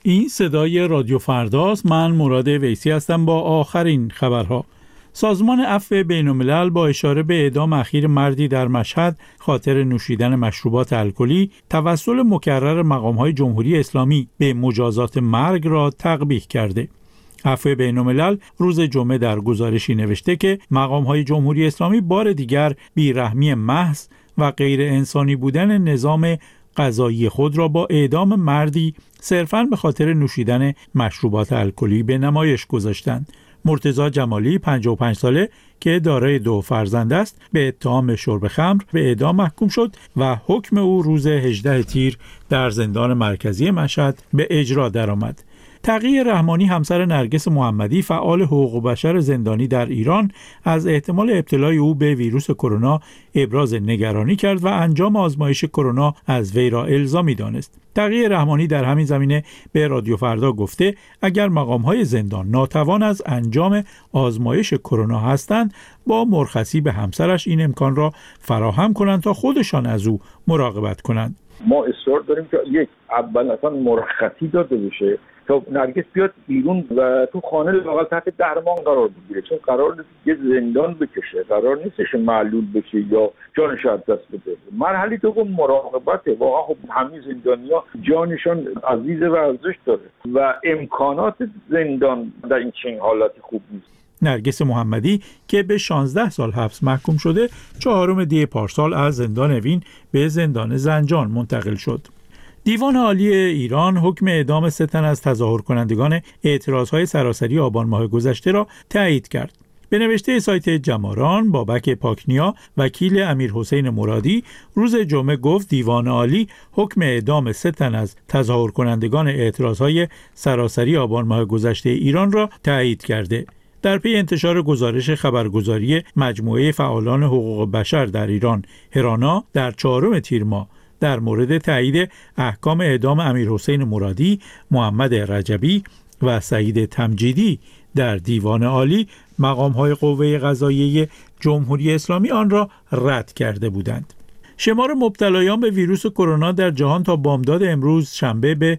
این صدای رادیو فرداست. من مراد ویسی هستم با آخرین خبرها. سازمان عفو بین‌الملل با اشاره به اعدام اخیر مردی در مشهد خاطر نوشیدن مشروبات الکلی توسل مکرر مقام‌های جمهوری اسلامی به مجازات مرگ را تقبیح کرده. عفو بین‌الملل روز جمعه در گزارشی نوشته که مقام‌های جمهوری اسلامی بار دیگر بیرحمی محض و غیر انسانی بودن نظام قضایی خود را با اعدام مردی صرفاً به خاطر نوشیدن مشروبات الکلی به نمایش گذاشتند. مرتضی جمالی 55 ساله که دارای 2 فرزند است به اتهام شرب خمر به اعدام محکوم شد و حکم او روز 18 تیر در زندان مرکزی مشهد به اجرا درآمد. تقی رحمانی همسر نرگس محمدی فعال حقوق بشر زندانی در ایران از احتمال ابتلای او به ویروس کرونا ابراز نگرانی کرد و انجام آزمایش کرونا از وی را الزامی دانست. تقی رحمانی در همین زمینه به رادیو فردا گفته اگر مقام‌های زندان ناتوان از انجام آزمایش کرونا هستند با مرخصی به همسرش این امکان را فراهم کنند تا خودشان از او مراقبت کنند. ما اصرار داریم که یک اول اصلا مرخصی داده بشه تا نرگس بیاد بیرون و تو خانه لااقل تحت درمان قرار بگیره، چون قرار نیست یه زندان بکشه، قرار نیستش معلول بشه یا جانش از دست بده. مرحله دوم مراقبته. واقعا خب همه زندانیا جانشان عزیز و ارزش داره و امکانات زندان در این چنین حالتی خوب نیست. نرگس محمدی که به 16 سال حبس محکوم شده 4 دی پارسال از زندان اوین به زندان زنجان منتقل شد. دیوان عالی ایران حکم اعدام 3 تن از تظاهر کنندگان اعتراضهای سراسری آبان ماه گذشته را تایید کرد. به نوشته سایت جماران، بابک پاکنیا وکیل امیرحسین مرادی روز جمعه گفت دیوان عالی حکم اعدام 3 تن از تظاهر کنندگان اعتراضهای سراسری آبان ماه گذشته ایران را تایید کرده. در پی انتشار گزارش خبرگزاری مجموعه فعالان حقوق بشر در ایران هرانا در 4 تیر ماه در مورد تایید احکام اعدام امیرحسین مرادی، محمد رجبی و سعید تمجیدی در دیوان عالی، مقام‌های قوه قضاییه جمهوری اسلامی آن را رد کرده بودند. شمار مبتلایان به ویروس کرونا در جهان تا بامداد امروز شنبه به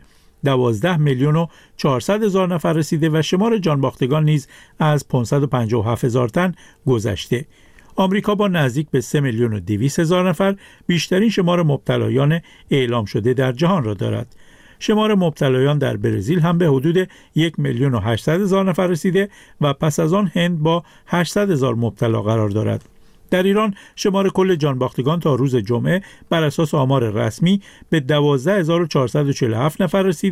12,400,000 نفر رسیده و شمار جانباختگان نیز از 557,000 تن گذشته. آمریکا با نزدیک به 3,200,000 نفر بیشترین شمار مبتلایان اعلام شده در جهان را دارد. شمار مبتلایان در برزیل هم به حدود 1,800,000 نفر رسیده و پس از آن هند با 800,000 مبتلا قرار دارد. در ایران شمار کل جانباختگان تا روز جمعه بر اساس آمار رسمی به 12,447 نفر رسیده